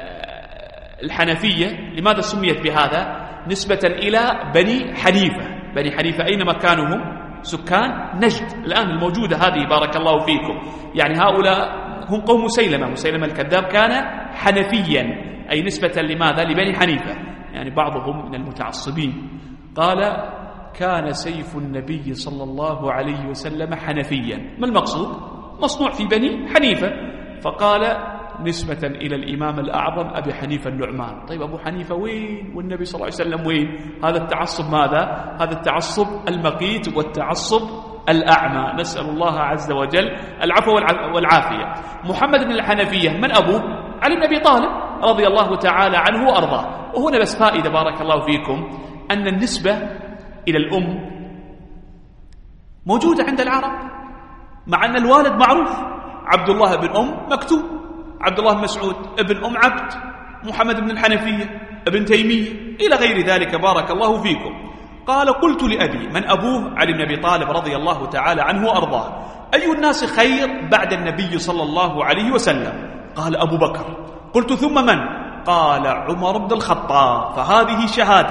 الحنفية لماذا سميت بهذا؟ نسبة إلى بني حنيفة. بني حنيفة أين مكانهم؟ سكان نجد الآن الموجودة هذه بارك الله فيكم. يعني هؤلاء هم قوم مسيلمة الكذاب كان حنفيا، أي نسبة لماذا؟ لبني حنيفة، يعني بعضهم من المتعصبين. قال: كان سيف النبي صلى الله عليه وسلم حنفيا. ما المقصود؟ مصنوع في بني حنيفة. فقال نسبة إلى الإمام الأعظم أبي حنيفة النعمان. طيب أبو حنيفة وين والنبي صلى الله عليه وسلم وين؟ هذا التعصب ماذا؟ هذا التعصب المقيت والتعصب الأعمى، نسأل الله عز وجل العفو والعافية. محمد بن الحنفية من أبوه؟ علي بن أبي طالب رضي الله تعالى عنه وأرضاه. وهنا بس فائدة بارك الله فيكم، أن النسبة إلى الأم موجودة عند العرب، مع أن الوالد معروف، عبد الله بن أم مكتوب، عبد الله بن مسعود ابن أم عبد، محمد بن الحنفية ابن تيمية إلى غير ذلك بارك الله فيكم. قال: قلت لأبي، من أبوه؟ علي بن أبي طالب رضي الله تعالى عنه وأرضاه: أي الناس خير بعد النبي صلى الله عليه وسلم؟ قال: أبو بكر. قلت: ثم من؟ قال: عمر بن الخطاب. فهذه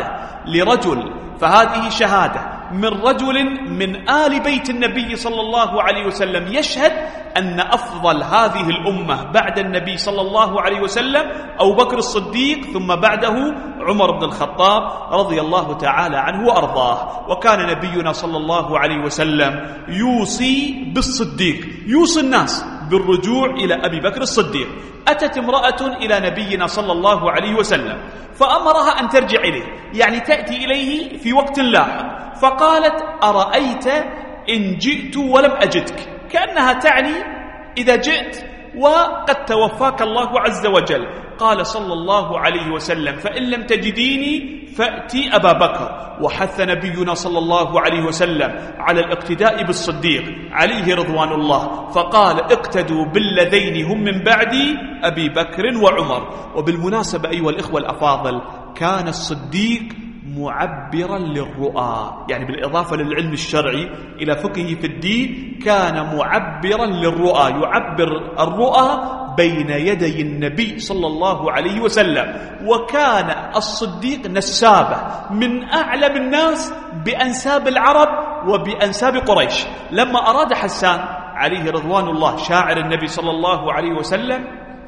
شهادة من رجل من آل بيت النبي صلى الله عليه وسلم يشهد أن أفضل هذه الأمة بعد النبي صلى الله عليه وسلم أبو بكر الصديق، ثم بعده عمر بن الخطاب رضي الله تعالى عنه وأرضاه. وكان نبينا صلى الله عليه وسلم يوصي بالصديق، يوصي الناس بالرجوع إلى أبي بكر الصديق. أتت امرأة إلى نبينا صلى الله عليه وسلم فأمرها أن ترجع إليه، يعني تأتي إليه في وقت لاحق. فقالت: أرأيت إن جئت ولم أجدك، كأنها تعني إذا جئت وقد توفاك الله عز وجل. قال صلى الله عليه وسلم: فإن لم تجديني فأتي أبا بكر. وحث نبينا صلى الله عليه وسلم على الاقتداء بالصديق عليه رضوان الله، فقال: اقتدوا بالذين هم من بعدي أبي بكر وعمر. وبالمناسبة أيها الإخوة الأفاضل، كان الصديق معبرا للرؤى، يعني بالإضافة للعلم الشرعي إلى فقهه في الدين، كان معبرا للرؤى، يعبر الرؤى بين يدي النبي صلى الله عليه وسلم. وكان الصديق نسابة من أعلم الناس بأنساب العرب وبأنساب قريش. لما أراد حسان عليه رضوان الله شاعر النبي صلى الله عليه وسلم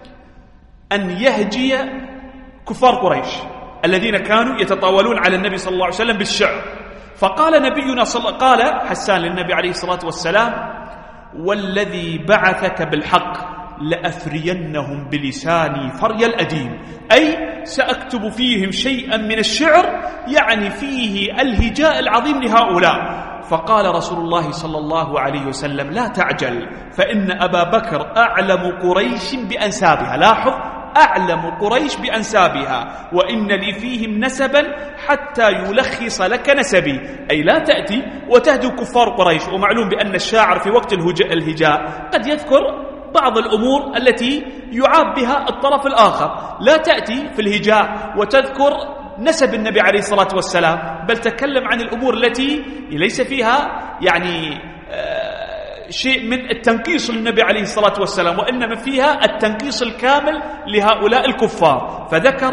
أن يهجي كفار قريش الذين كانوا يتطاولون على النبي صلى الله عليه وسلم بالشعر، فقال نبينا قال حسان للنبي عليه الصلاة والسلام: والذي بعثك بالحق لأفرينهم بلساني فري الأديم، أي سأكتب فيهم شيئا من الشعر يعني فيه الهجاء العظيم لهؤلاء. فقال رسول الله صلى الله عليه وسلم: لا تعجل، فإن أبا بكر أعلم قريش بأنسابها. لاحظ، أعلم قريش بأنسابها، وإن لي فيهم نسبا حتى يلخص لك نسبي، أي لا تأتي وتهدو كفار قريش. ومعلوم بأن الشاعر في وقت الهجاء قد يذكر بعض الأمور التي يعاب بها الطرف الآخر، لا تأتي في الهجاء وتذكر نسب النبي عليه الصلاة والسلام، بل تكلم عن الأمور التي ليس فيها يعني شيء من التنقيص للنبي عليه الصلاة والسلام، وإنما فيها التنقيص الكامل لهؤلاء الكفار. فذكر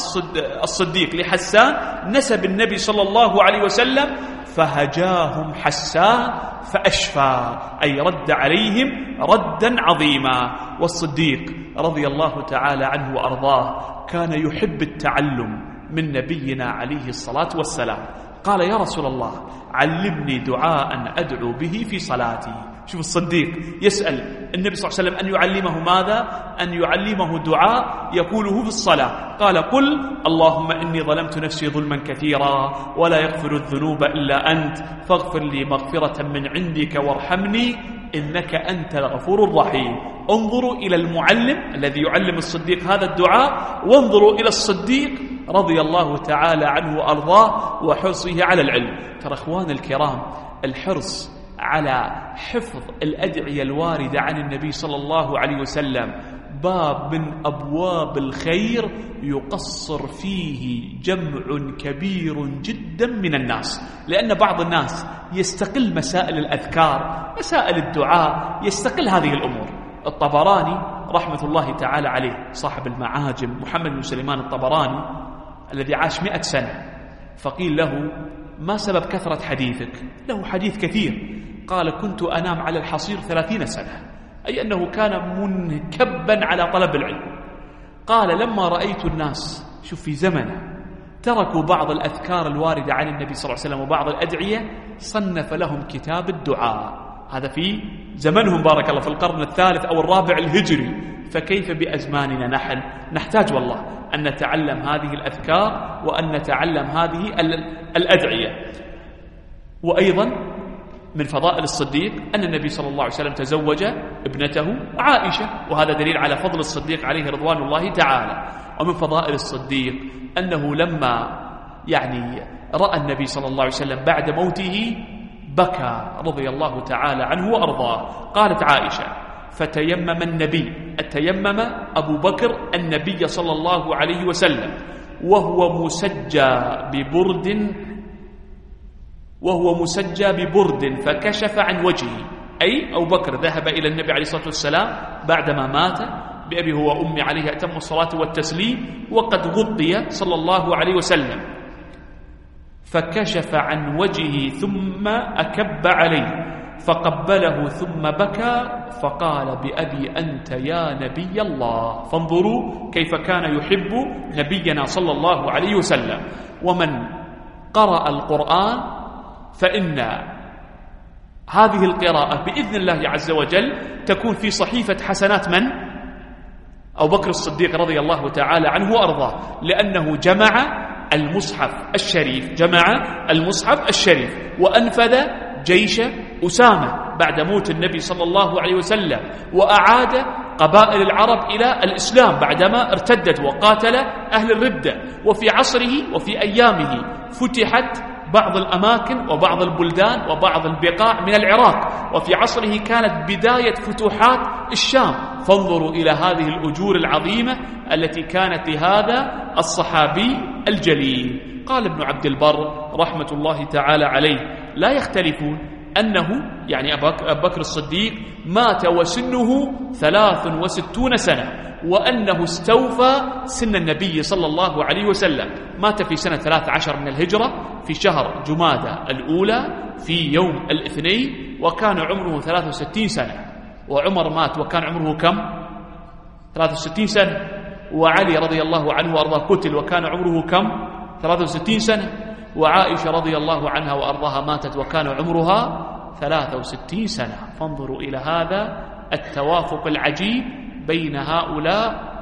الصديق لحسان نسب النبي صلى الله عليه وسلم، فهجاهم حسان فأشفى، أي رد عليهم ردا عظيما. والصديق رضي الله تعالى عنه وأرضاه كان يحب التعلم من نبينا عليه الصلاة والسلام. قال: يا رسول الله، علمني دعاء أدعو به في صلاتي. شوف الصديق يسأل النبي صلى الله عليه وسلم أن يعلمه ماذا؟ أن يعلمه دعاء يقوله في الصلاة. قال: قل اللهم إني ظلمت نفسي ظلما كثيرا ولا يغفر الذنوب إلا أنت فاغفر لي مغفرة من عندك وارحمني إنك أنت الغفور الرحيم. انظروا إلى المعلم الذي يعلم الصديق هذا الدعاء، وانظروا إلى الصديق رضي الله تعالى عنه وأرضاه وحرصه على العلم. ترى أخوان الكرام، الحرص على حفظ الأدعية الواردة عن النبي صلى الله عليه وسلم باب من أبواب الخير يقصر فيه جمع كبير جدا من الناس، لأن بعض الناس يستقل مسائل الأذكار، مسائل الدعاء، يستقل هذه الأمور. الطبراني رحمة الله تعالى عليه صاحب المعاجم محمد بن سليمان الطبراني الذي عاش 100 سنة، فقيل له: ما سبب كثرة حديثك؟ له حديث كثير. قال: كنت أنام على الحصير 30 سنة، أي أنه كان منكبا على طلب العلم. قال: لما رأيت الناس، شوف في زمنه، تركوا بعض الأذكار الواردة عن النبي صلى الله عليه وسلم وبعض الأدعية، صنف لهم كتاب الدعاء. هذا في زمنهم بارك الله، في القرن الثالث أو الرابع الهجري. فكيف بأزماننا نحن؟ نحتاج والله أن نتعلم هذه الأذكار وأن نتعلم هذه الأدعية. وأيضا من فضائل الصديق أن النبي صلى الله عليه وسلم تزوج ابنته عائشة، وهذا دليل على فضل الصديق عليه رضوان الله تعالى. ومن فضائل الصديق أنه لما رأى النبي صلى الله عليه وسلم بعد موته بكى رضي الله تعالى عنه وأرضاه. قالت عائشة: فتيمم النبي، التيمم أبو بكر النبي صلى الله عليه وسلم وهو مسجى ببرد فكشف عن وجهه، أي أبو بكر ذهب إلى النبي عليه الصلاة والسلام بعدما مات بأبي هو وأمي عليه أتم الصلاة والتسليم، وقد غطي صلى الله عليه وسلم، فكشف عن وجهه ثم أكب عليه فقبله ثم بكى فقال: بأبي أنت يا نبي الله. فانظروا كيف كان يحب نبينا صلى الله عليه وسلم. ومن قرأ القرآن فإن هذه القراءة بإذن الله عز وجل تكون في صحيفة حسنات من؟ أبو بكر الصديق رضي الله تعالى عنه وأرضاه، لأنه جمع المصحف الشريف وأنفذ جيش أسامة بعد موت النبي صلى الله عليه وسلم، وأعاد قبائل العرب إلى الإسلام بعدما ارتدت وقاتل أهل الردة. وفي عصره وفي أيامه فتحت بعض الأماكن وبعض البلدان وبعض البقاع من العراق، وفي عصره كانت بداية فتوحات الشام. فانظروا إلى هذه الأجور العظيمة التي كانت لهذا الصحابي الجليل. قال ابن عبد البر رحمة الله تعالى عليه: لا يختلفون أنه يعني أبو بكر الصديق مات وسنه 63 سنة، وأنه استوفى سن النبي صلى الله عليه وسلم. مات في سنة 13 من الهجرة في شهر جمادى الأولى في يوم الاثنين، وكان عمره 63 سنة. وعمر مات وكان عمره كم؟ 63 سنة. وعلي رضي الله عنه وأرضاه قتل وكان عمره كم؟ 63 سنة. وعائشة رضي الله عنها وأرضاها ماتت وكان عمرها 63 سنة. فانظروا إلى هذا التوافق العجيب بين هؤلاء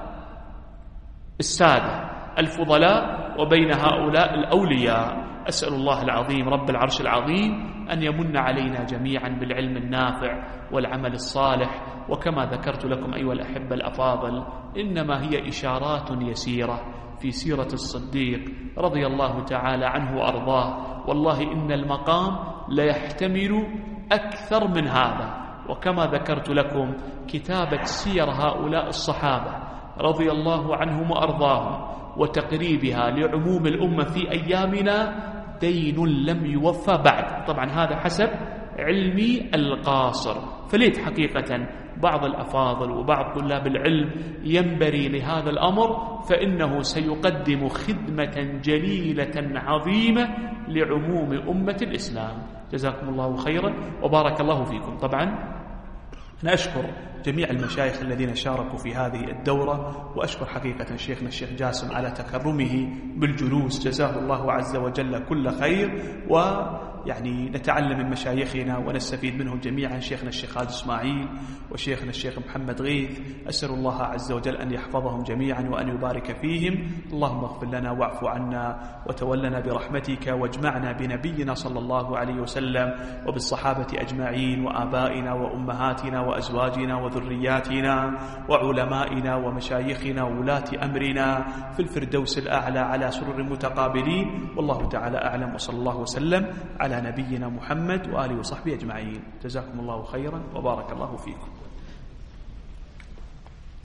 السادة الفضلاء وبين هؤلاء الأولياء. أسأل الله العظيم رب العرش العظيم أن يمن علينا جميعا بالعلم النافع والعمل الصالح. وكما ذكرت لكم أيها الأحبة الأفاضل، إنما هي إشارات يسيرة في سيرة الصديق رضي الله تعالى عنه وأرضاه. والله إن المقام لا يحتمل أكثر من هذا. وكما ذكرت لكم كتابة سير هؤلاء الصحابة رضي الله عنهم وأرضاهم وتقريبها لعموم الأمة في أيامنا دين لم يوفى بعد. طبعا هذا حسب علمي القاصر، فليت حقيقة بعض الأفاضل وبعض طلاب العلم ينبري لهذا الأمر، فإنه سيقدم خدمة جليلة عظيمة لعموم أمة الإسلام. جزاكم الله خيرا وبارك الله فيكم. طبعا أنا أشكر جميع المشايخ الذين شاركوا في هذه الدورة، وأشكر حقيقة شيخنا الشيخ جاسم على تكرمه بالجلوس، جزاه الله عز وجل كل خير. ويعني نتعلم من مشايخنا ونستفيد منهم جميعا، شيخنا الشيخ خالد إسماعيل وشيخنا الشيخ محمد غيث. أسأل الله عز وجل أن يحفظهم جميعا وأن يبارك فيهم. اللهم اغفر لنا واعف عنا وتولنا برحمتك، واجمعنا بنبينا صلى الله عليه وسلم وبالصحابة أجمعين وآبائنا وأمهاتنا وأزواجنا وذرياتنا وعلمائنا ومشايخنا وولاة أمرنا في الفردوس الأعلى على سرر متقابلين. والله تعالى أعلم، وصلى الله وسلم على نبينا محمد وآله وصحبه أجمعين. جزاكم الله خيرا وبارك الله فيكم.